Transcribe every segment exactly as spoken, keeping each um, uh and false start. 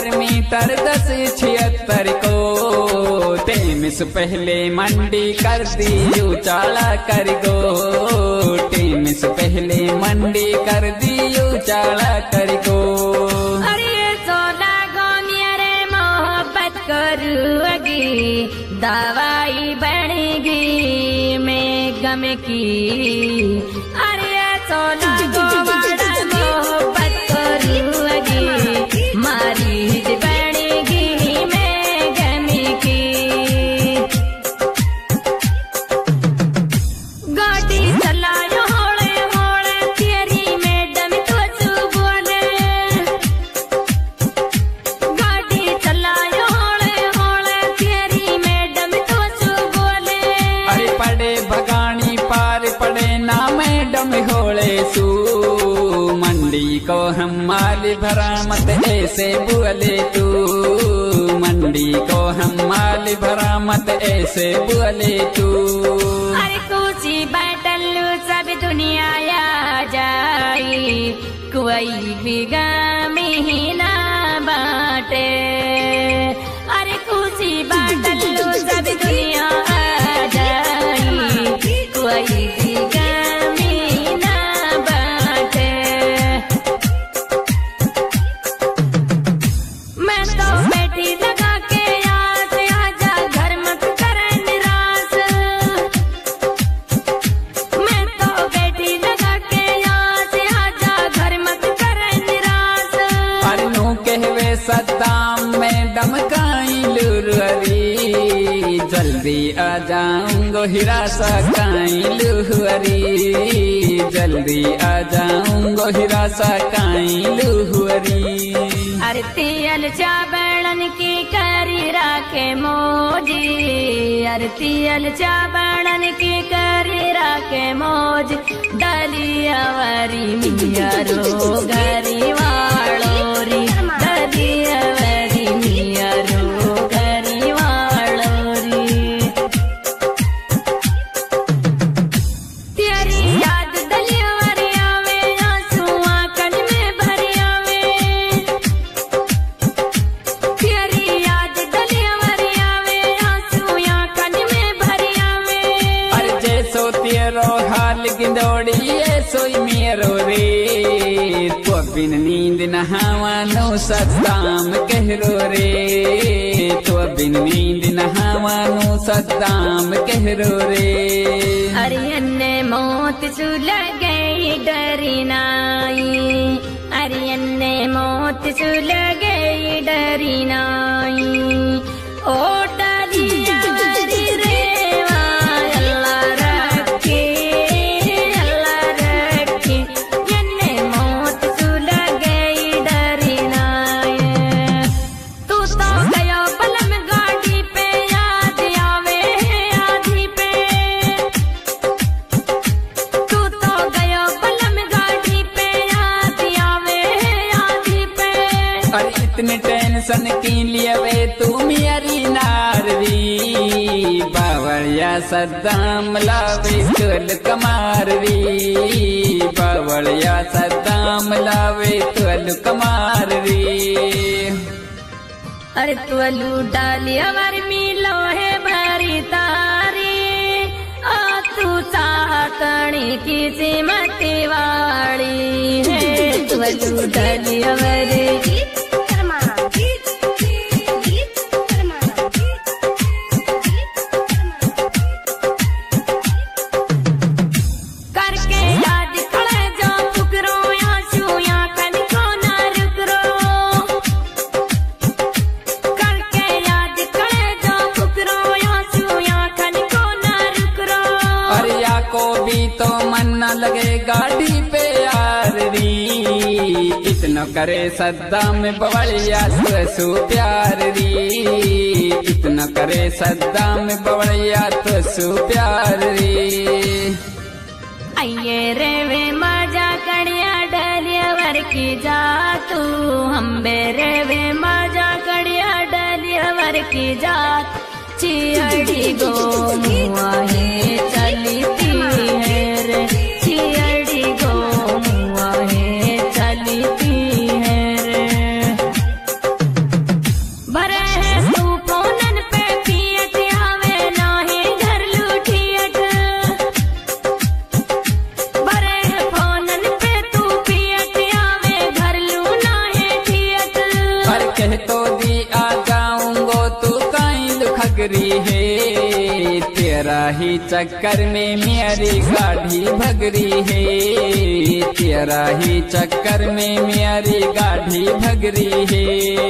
पर मीटर दस छिहत्तर को टेमिस पहले मंडी कर दी उचाला कर गो टेमिस पहले मंडी कर दी उचाला कर गो। अरे सोला गो मेरे मोहब्बत करूँगी दवाई बनेगी मैं गम की। अरे सोला गो बड़ा मोहब्बत करूँगी मरीज बनेगी मैं गम की। गाड़ी चलायो होले होले तेरी मैडम तो बोले गाड़ी चलायो होले होले तेरी मैडम तो बोले। अरे पड़े बगानी पार पड़े ना मैडम होले सू मंडी को हम माल भरा मत ऐसे बोले तू मंडी को हम माल भरा मत ऐसे बोले तू। अरे कुछ बैठलू सब दुनिया आ जाई कोई भी गामी ना बाटे। अरे कुछ बैठलू सब दुनिया आ जाई कोई भी गामी ना बाटे। मैं तो बैठी लगा के आस आजा घर मत करे निराश। मैं तो बैठी लगा के आस आजा घर मत करे निराश। अरे नू कहवे सद्दाम में डमकाई लुररी जल्दी आ जाऊंगो हिरासा काई लुहरी जल्दी आ जाऊंगो हिरासा काई लुहरी। अरे तियल चावड़न की करी राखे मौजी अरे तियल चावड़न की करी राखे मौज डलिया वारी मिया रो घरी वालो री डलिया वारी मिया रो घरी वालो री। तेरी याद डलिया वारी आवे आंसू आंखन में भरी आवे। तेरी याद डलिया वारी आवे आंसू आंखन में भरी आवे। अरे जैसो तेरो हाल गिंदोड़ी ऐसो ही मेरो रे तो बिन नींद नहावानो सद्दाम कहरो रे तो बिन नींद नहावानो सद्दाम कहरो रे। अरे अन्ने मौत सुल गई डरी नाई अरे अन्ने मौत सुल गई डरी नाई। ओ डलिया वारी रेवा अल्लाह रखे अल्लाह रखे अन्ने मौत सुल गई डरी नाई। तू तो गयो बलम गाड़ी पे याद आवे आधी पे। तू तो गयो बलम गाड़ी पे याद आवे आधी पे। अरे इतने टेंशन की लिए वे तू मेरी नारवी बावड़िया सद्दाम लावे तुल कमारवी बावड़िया सद्दाम लावे तुल कमारवी। अरे तुअलू डालिया वर मिलो है भरी तारी आ तू चाहतनी की सिमती वाली है तुअलू डालिया वर। करके याद खड़े जो फुकरो आंसू आंखन को ना रुकरो। करके याद खड़े जो फुकरो आंसू आंखन को ना रुकरो। अरे या को भी तो मन न लगे गाड़ी पे यार री इतना करे सद्दाम बवड़िया सु प्यार री इतना करे सद्दाम बवड़िया तो सु प्यार री। अये रे वे मजा कड़िया डलिया वर की जा तू हम्बे रे वे मजा कड़िया डलिया वर की जा। चियड़ी गो मुआ है चलती है रे चियड़ी गो मुआ है चलती है रे। चक्कर में मेरी गाड़ी भगरी है, तेरा ही चक्कर में मेरी गाड़ी भगरी है।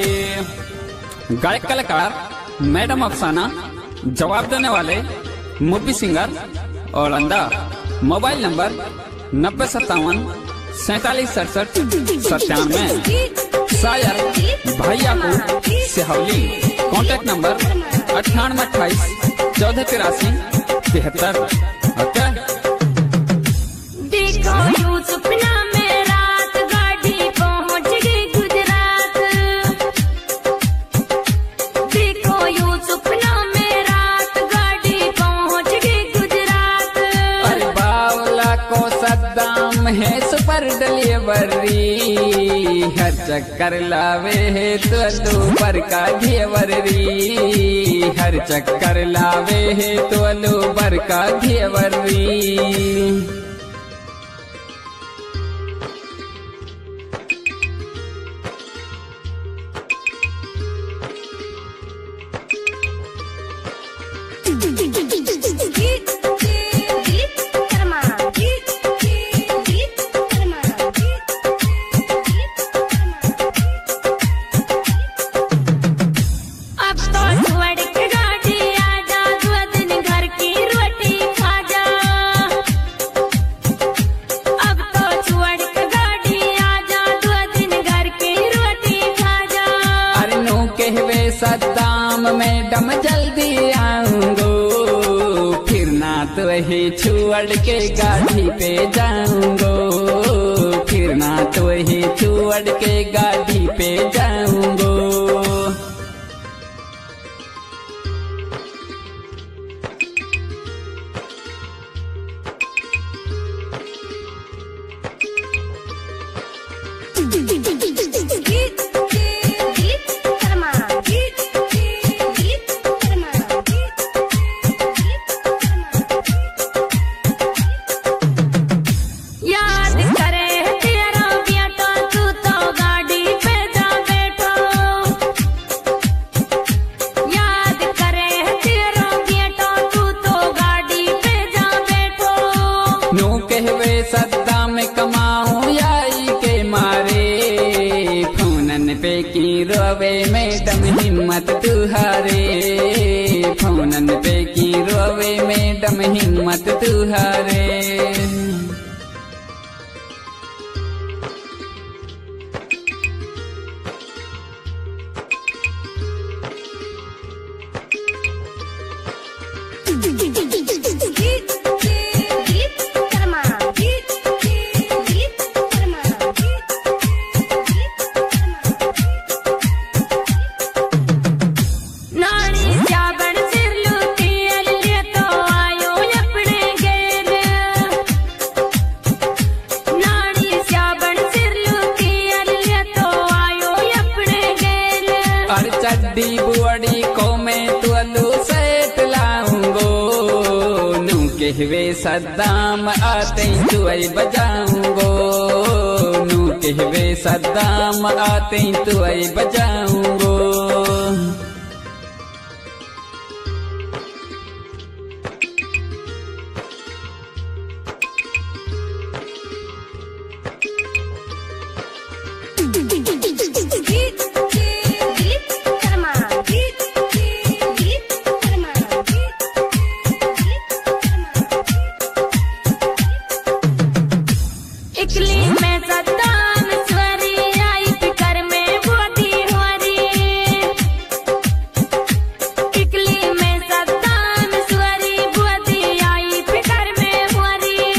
गायक कलाकार मैडम अफसाना, जवाब देने वाले मूवी सिंगर और अंदा। मोबाइल नंबर नब्बे सत्तावन सैतालीस सड़सठ सत्तानवे। शायर भैया को सिहौली। कॉन्टैक्ट नंबर अट्ठानवे अट्ठाईस चौदह तिरासी तिहत्तर। देखो यूं सपना में रात गाड़ी पहुंच गई गुजरात। देखो यूं सपना में रात गाड़ी पहुंच गई गुजरात। अरे बावला को सद्दाम है सुपर डिलीवरी, हर चक्कर लावे है तो दो पर का घेवरी, हर चक्कर लावे है तो लो बर का घेवरी। सद्दाम मैडम जल्दी आऊंगो, फिर ना तो ही छोड़ के गाड़ी पे जाऊंगो, फिर ना तो ही छोड़ के गाड़ी पे जाऊंगो। सद्दाम कमाऊं याई के मारे, फोनन पे की रोवे मैडम हिम्मत तुहारे, फोनन पे की रोवे मैडम हिम्मत तुहारे। चड्डी बुआड़ी को मैं तुअलू सेट लाऊंगो, नू कहवे सद्दाम आते तुअई बजाऊंगो, नू कहवे सद्दाम आते तुअई बजाऊंगो।